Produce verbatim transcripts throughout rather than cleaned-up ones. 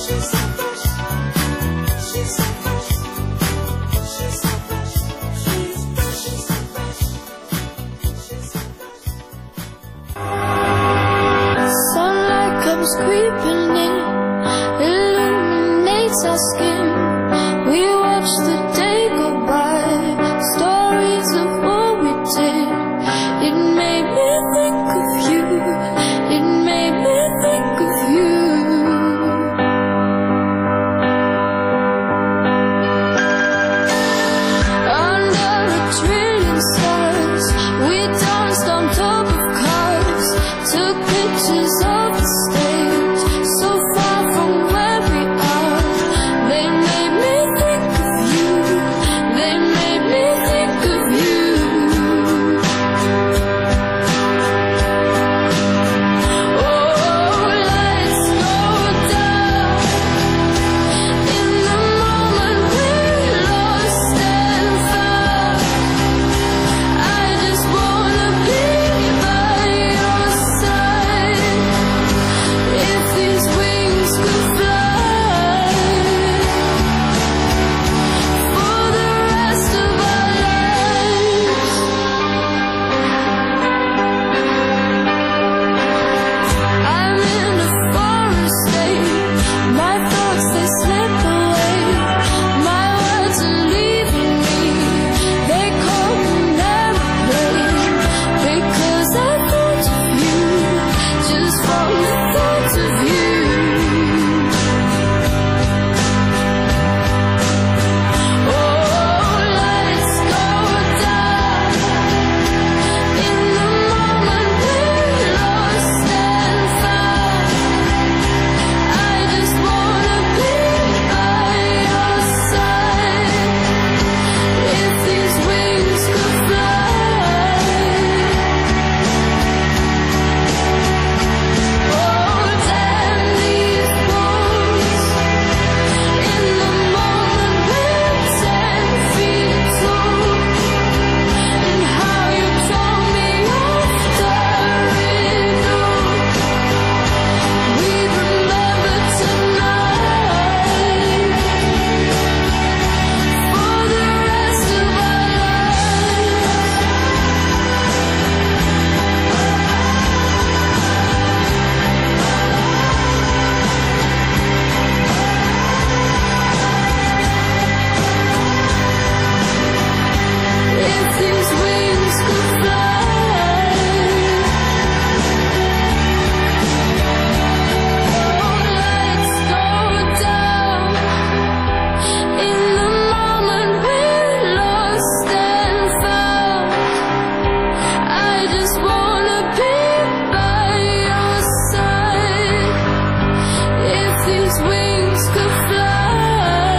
Creeping in, illuminates our skin. We watch the day go by, stories of what we did. It made me think of you, it made me think of you. Under a trillion stars, we danced on top of cars, took pictures of the stage, so far from where we are. They made me think of you, they made me think of you. Oh, let's go down in the moment we're lost and found. I just wanna be by your side. If these wings could fly for the rest of our lives. I'm in a foreign state, my thoughts they slip away, my words are leaving me, they call me airplane, because I thought of you, just from the thought of you. Oh, let's go down in the moment we're lost and found. I just wanna be by your side. If these wings could fly. Oh, damn these walls. In the moment we're ten feet tall. And how you told me off the window. We remember tonight for the rest of our lives. If these wings could fly. Oh, let's go down in the moment we're lost and found. I just wanna be by your side. If these wings could fly.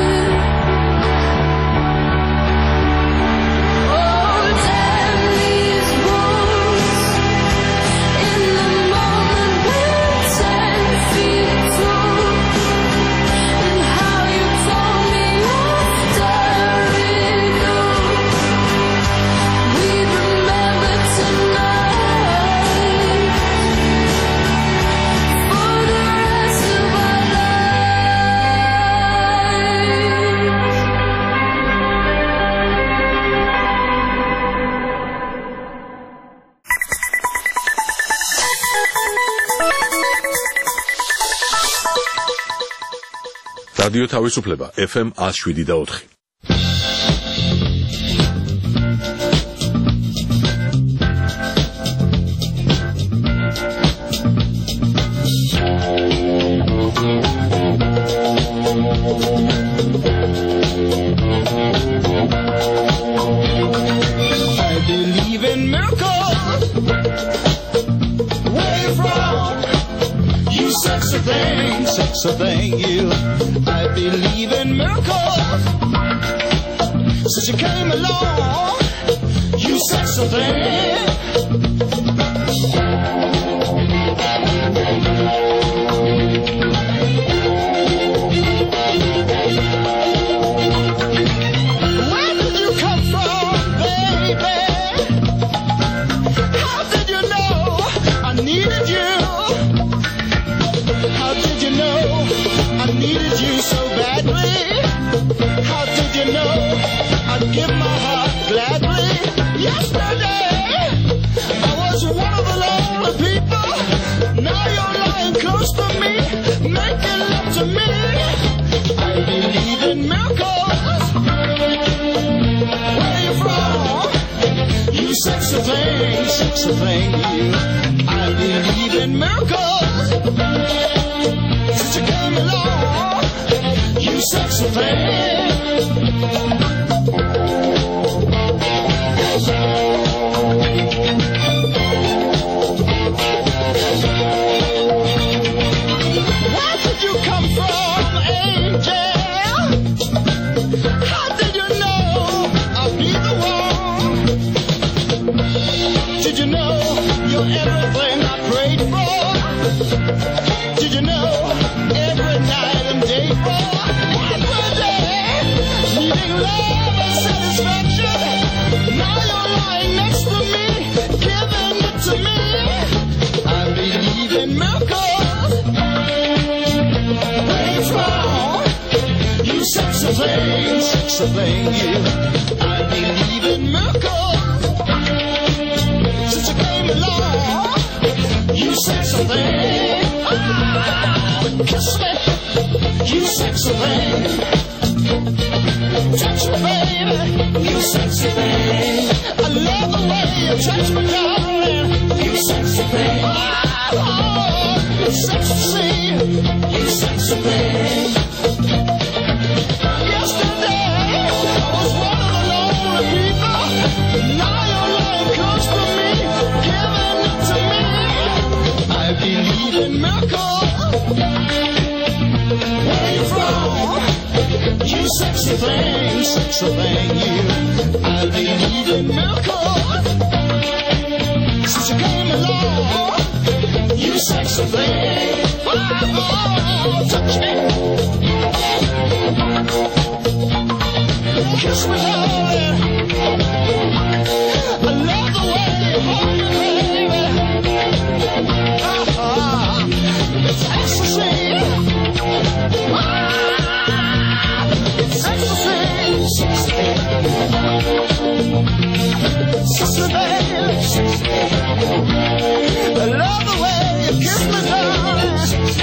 Oh, damn these walls. In the moment we're ten feet tall. And how you told me off the window. We remember tonight for the rest of our რადიო თავისუფლება ეფ ემ one oh seven და four. I believe in miracles. Where you from? You sexy thing, sexy thing, you. I believe in miracles. Since you came along, you sexy thing. Where did you come from, baby? How did you know I needed you? How did you know I needed you so badly. How did you know I'd give my heart gladly? Yesterday I was one of the lonely people. Now you're lying close to me, making love to me. I believe in miracles. Where are you from? You sexy thing, sexy thing, you. I believe in miracles. Since you came along, you sexy thing. Where did you come from, angel? How did you know I'd be the one? Did you know you're everything I prayed for? Did you know every night and day for? Every day, needing love and satisfaction. Now you're lying next to me, giving it to me. I believe in miracles. Where you from? You sexy thing, sexy thing, you. I believe in miracles. Since you came along, you sexy thing. Ah, kiss me, you sexy thing. Touch me, baby, you sexy thing. I love the way you touch me, darling, you sexy thing. Oh, sexy, you sexy thing. Yesterday I was one of the lonely people. Now you're lying close to me, giving it to me. I believe in miracles. Where you from? You sexy thing, sexy thing, you. I believe in miracles. Since you came along, you sexy thing. Oh, touch me. Kiss me, darling. I love the way you hold me, baby. Ah, it's ecstasy. Ah, it's ecstasy. Kiss me, baby. I love the way you kiss me, darling.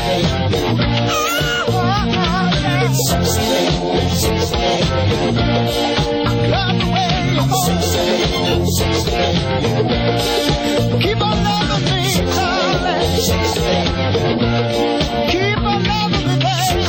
Ah, it's ecstasy. Love the way you hold me. Keep on loving me, darling. Keep on loving me, baby.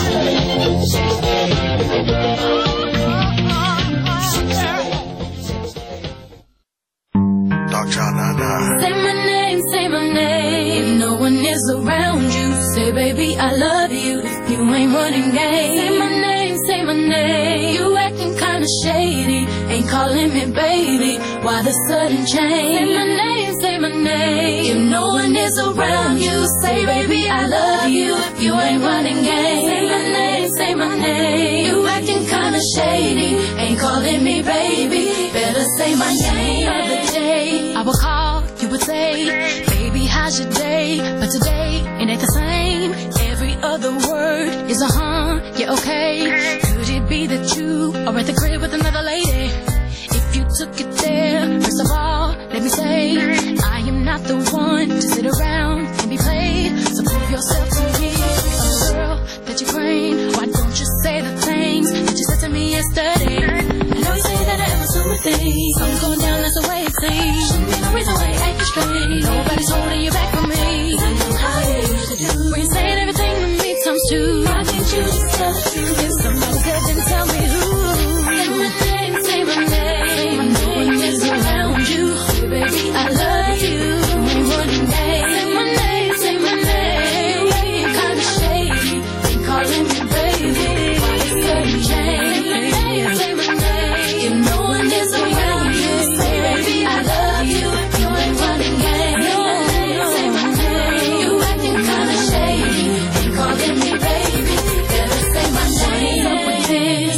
Doctor Nana. Say my name, say my name. No one is around you. Say, baby, I love you. If you ain't running game. Say my name, say my name. You acting kinda shady. Ain't calling me baby. Why the sudden change? Say my name, say my name. If no one is around you. Say, baby, I love you. If you ain't running game. Say my name, say my name. You acting kinda shady. Ain't calling me baby. Better say my name. The other day I would call, you would say, baby, how's your day? But today it ain't the same. Every other word is a huh, yeah, okay. Could it be that you are at the crib with another lady? If you took it there, first of all, let me say, I am not the one to sit around and be played. So prove yourself to me, I'm the girl that you claim. Why don't you say the things that you said to me yesterday? I know you say that I am assuming things. Something's going down, that's the way it seems. Shouldn't be no reason why you're acting strange. Nobody's holding you back from me. I know how you used to do. When you're saying everything to me times two. Why can't you just tell the truth? If somebody good, then tell me who. Say my name, say my name. No one is around you. Hey, baby, I love you. Ain't running game. Say my name, say my name. You're kinda shady. Ain't calling me baby. Why the sudden change? Say my name, say my name. If no one is around you. Say, baby, I love you. You ain't running game. Say my name, say my name. You acting kinda shady. Ain't calling me baby. Better say my name. Up with him.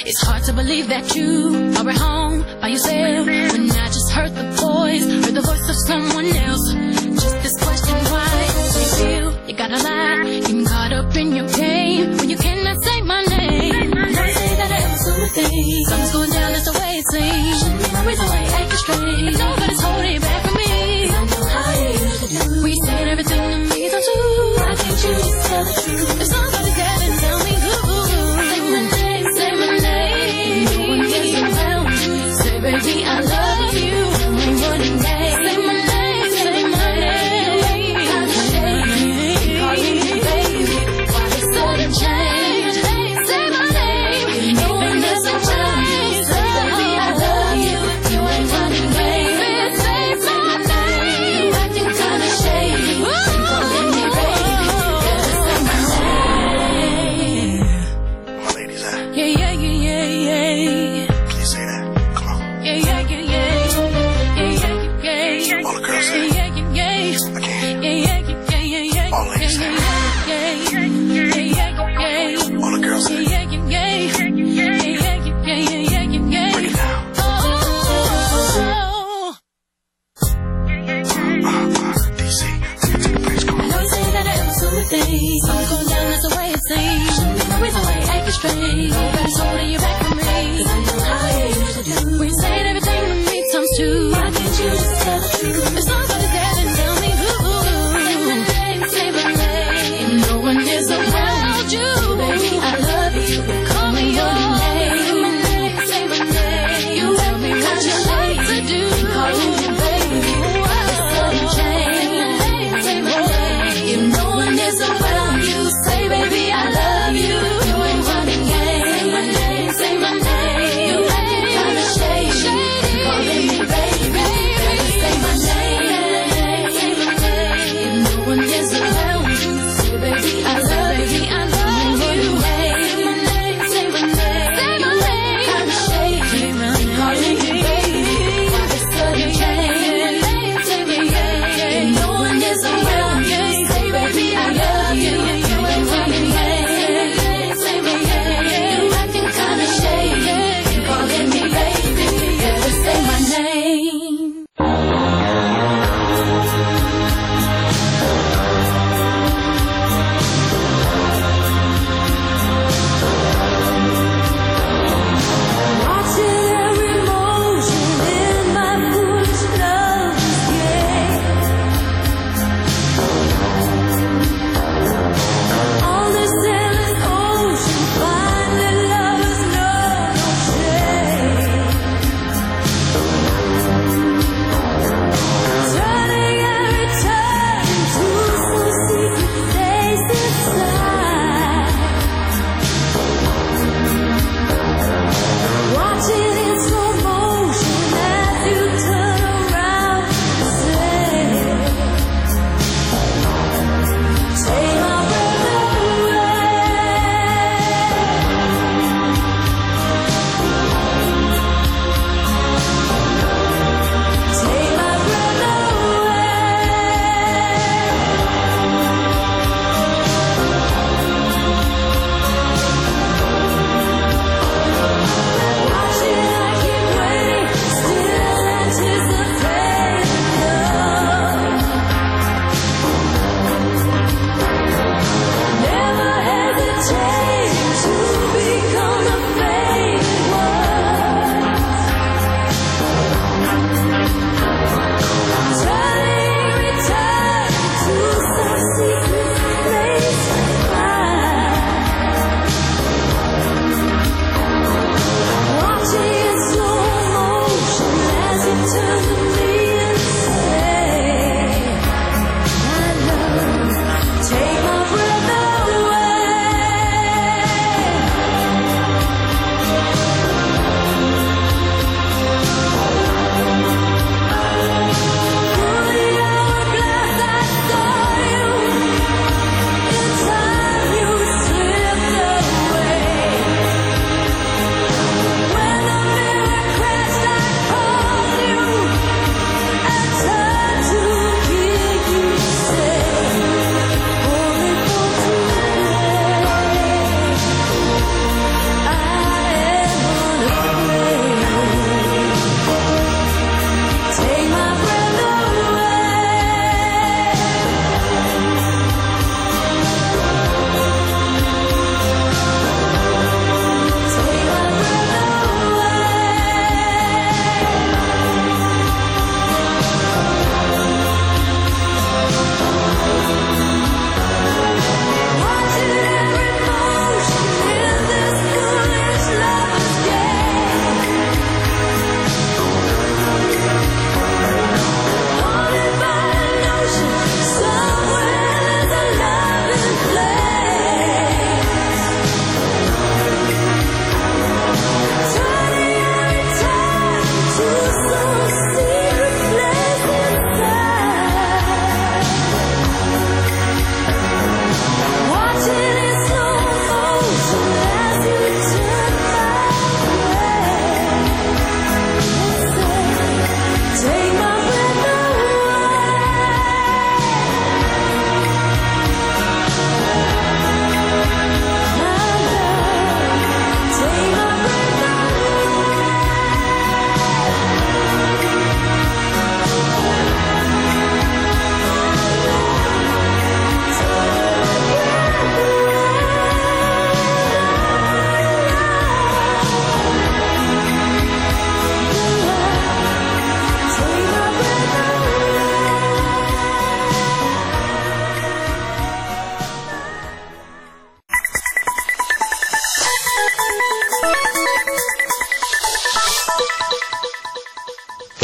It's hard to believe that you are at home by yourself when I just heard the voice, heard the voice of someone else. Just this question, why do you feel you gotta lie, getting caught up in your game when you cannot say my name? Don't say that I ever saw a thing. Something's going down, that's the way it seems. Shouldn't be always the way acting straight. But nobody's holding back from me. I know how you usually do. We said everything to me, don't you? Why can't you just tell the truth? If somebody's got it, tell me who. Say my name, say my name. No one gets around you. Say, baby, I love you. Tell me what it is. Say my name, say my name. I'm ashamed. Calling you baby. Why they sudden change? Say my name. No one gets around you. Say, baby, I love you. You ain't running away. Say my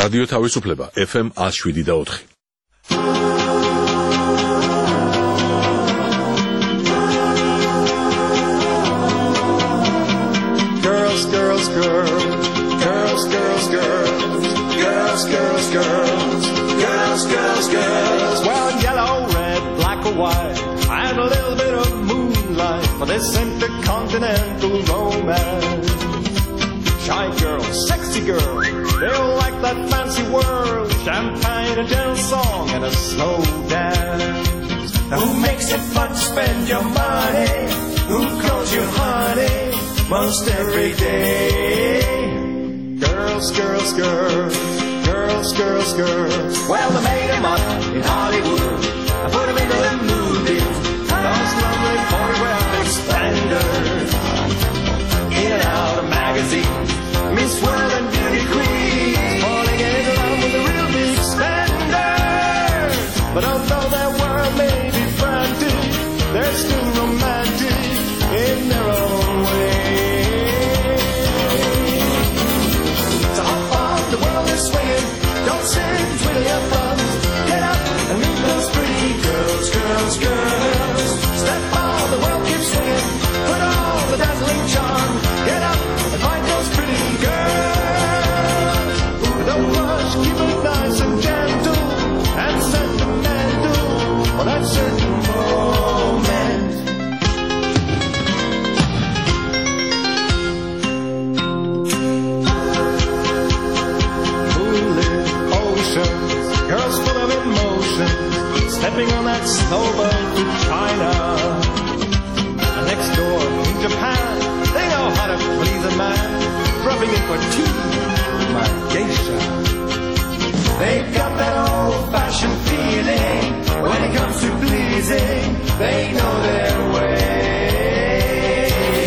რადიო თავისუფლება ეფ ემ one oh seven და four. Girls, girls, girls, girls, girls, girls, girls, girls, girls, girls, girls, girls. Well, yellow, red, black or white, and a little bit of moonlight for this intercontinental romance. Shy girls, sexy girls, they all like that fancy world, champagne, a gentle song, and a slow dance. Now who makes it fun to spend your money? Who calls you honey most every day? Girls, girls, girls, girls, girls, girls. Well, they made them up in Hollywood. I put them into the movies. Those lovely photographic standards. In and out of magazines. Miss World and Beauty Queen. Falling in love with the real big spenders. But although their world may be frantic, they're still romantic in their own way. So hop on, the world is swinging. Don't sit, twiddle your thumbs. Get up and meet those pretty girls, girls, girls. Step on, the world keeps swinging. Put on the dazzling charm. Get up and find those pretty girls. Ooh, don't rush, keep it nice and gentle and sentimental for that certain moment. Moonlit oceans, girls full of emotion, stepping on that slow boat to China. And next door in Japan, they know how to please a man, rubbing in for tea, my geisha. They've got that old-fashioned feeling when it comes to pleasing. They know their way.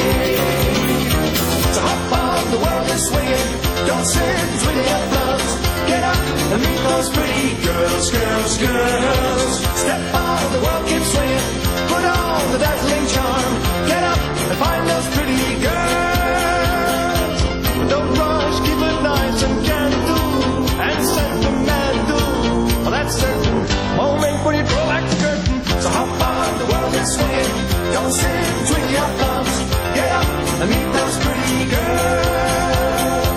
So hop on, the world is swinging. Don't sit, twiddle your thumbs. Get up and meet those pretty girls, girls, girls. Step on, the world keeps swinging. Put on the dazzling charm. Get up and find those pretty girls. Don't rush, keep it nice and gentle and sentimental. Well, that's certain moment when you draw back the curtain. So hop on, the world is swinging. Don't sit, twiddle your thumbs. Get up and meet those pretty girls.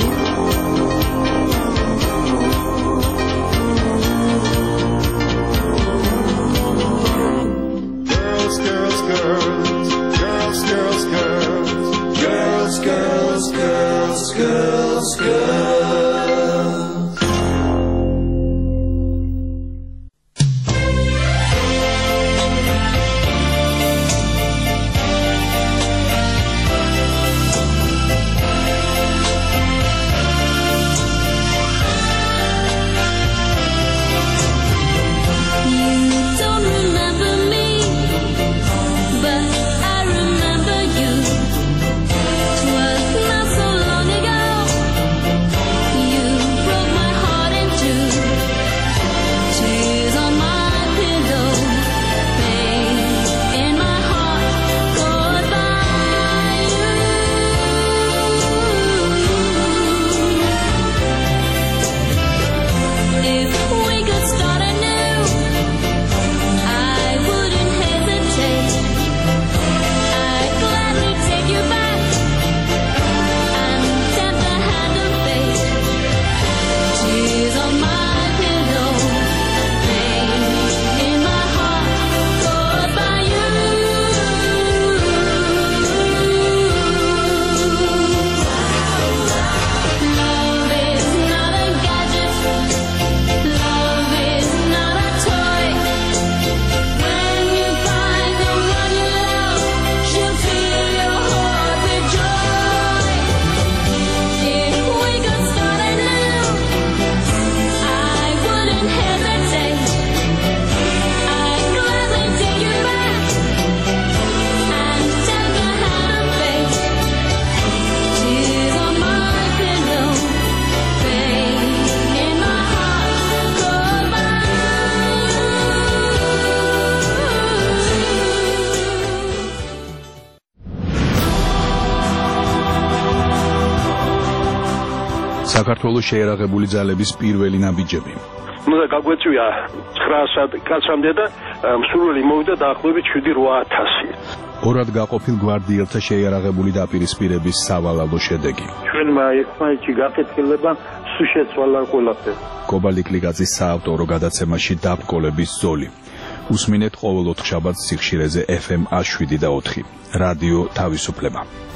Girls, girls, girls, girls, girls, girls, girls, girls, girls, girls. Remember you. 'Twas not so long ago. საქართველოს შეიარაღებული ძალების პირველი ნაბიჯები. უნდა გაგვეწვია ცხრაასად კაცამდე და მსურველი მოვიდა დაახლოებით შვიდი რვა ათასი. ორად გაყოფილ გვარდიელთა შეიარაღებული დაპირისპირების სავალალო შედეგი. ჩვენმა ერთმანეთში გაკეთილება სულ შეცვალა ყველაფერი. კობალიკლიკაძის საავტორო გადაცემაში დაბკოლების ზოლი. უსმინეთ ყოველ ოთხშაბათს სიხშირეზე ეფ ემ ას შვიდი და ოთხი. რადიო თავისუფლება.